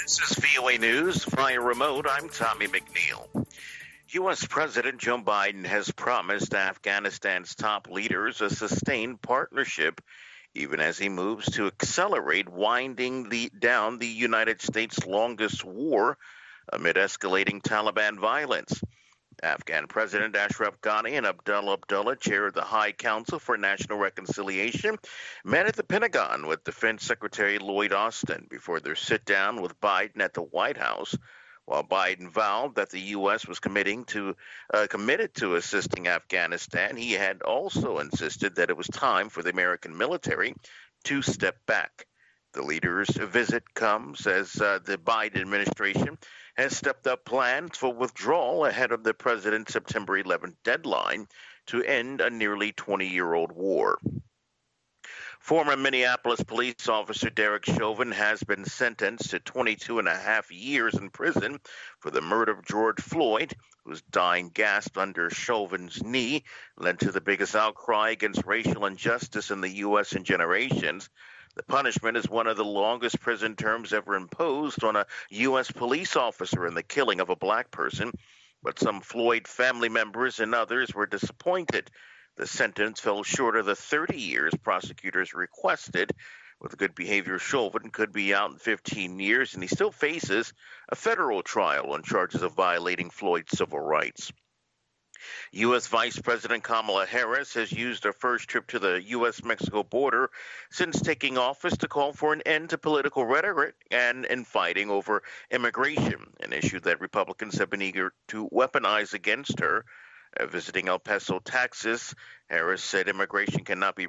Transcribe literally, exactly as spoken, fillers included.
This is V O A News via remote. I'm Tommy McNeil. U S. President Joe Biden has promised Afghanistan's top leaders a sustained partnership, even as he moves to accelerate winding the, down the United States' longest war amid escalating Taliban violence. Afghan President Ashraf Ghani and Abdullah Abdullah, chair of the High Council for National Reconciliation, met at the Pentagon with Defense Secretary Lloyd Austin before their sit-down with Biden at the White House. While Biden vowed that the U S was committing to, uh, committed to assisting Afghanistan, he had also insisted that it was time for the American military to step back. The leaders' visit comes as uh, the Biden administration has stepped up plans for withdrawal ahead of the president's September eleventh deadline to end a nearly twenty-year-old war. Former Minneapolis police officer Derek Chauvin has been sentenced to twenty-two and a half years in prison for the murder of George Floyd, whose dying gasp under Chauvin's knee led to the biggest outcry against racial injustice in the U S in generations. The punishment is one of the longest prison terms ever imposed on a U S police officer in the killing of a black person, but some Floyd family members and others were disappointed. The sentence fell short of the thirty years prosecutors requested. With good behavior, Chauvin could be out in fifteen years, and he still faces a federal trial on charges of violating Floyd's civil rights. U S. Vice President Kamala Harris has used her first trip to the U S Mexico border since taking office to call for an end to political rhetoric and infighting over immigration, an issue that Republicans have been eager to weaponize against her. Uh, visiting El Paso, Texas, Harris said immigration cannot be